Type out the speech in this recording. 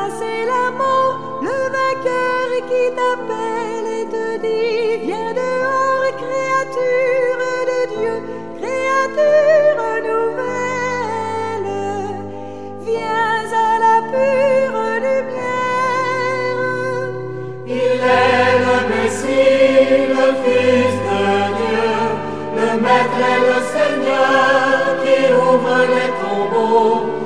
chasser la mort, le vainqueur qui t'appelle et te dit: viens dehors, créature de Dieu, créature nouvelle, viens à la pure lumière. Il est le Messie, le Fils de Dieu, le Maître et le Seigneur qui ouvre les tombeaux.